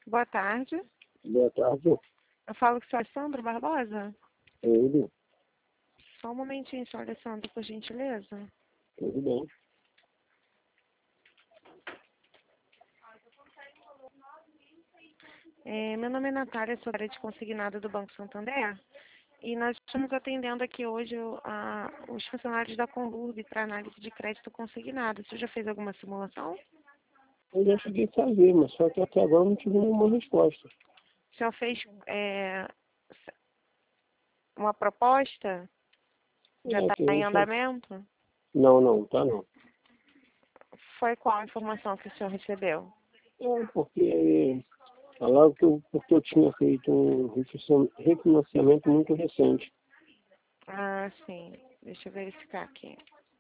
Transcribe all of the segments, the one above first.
Boa tarde. Boa tarde. Eu falo com o senhor Alessandro Barbosa? É ele? Só um momentinho, senhor Alessandro, por gentileza. Tudo bem. Meu nome é Natália, sou da área de consignado do Banco Santander. E nós estamos atendendo aqui hoje os funcionários da Conlurb para análise de crédito consignado. Você já fez alguma simulação? Eu já cheguei a fazer, mas só que até agora não tive nenhuma resposta. O senhor fez uma proposta? Já está Que em isso... andamento? Não, tá não. Foi qual a informação que o senhor recebeu? Porque falaram porque eu tinha feito um refinanciamento muito recente. Ah, sim. Deixa eu verificar aqui.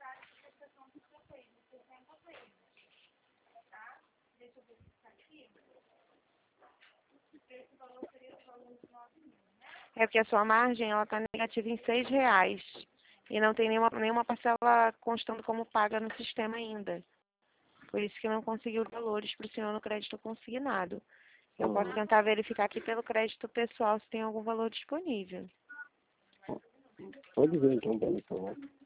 É porque a sua margem ela está negativa em R$ 6 e não tem nenhuma parcela constando como paga no sistema ainda. Por isso que não conseguiu valores para o senhor no crédito consignado. Eu posso tentar verificar aqui pelo crédito pessoal se tem algum valor disponível. Pode ver então, por favor.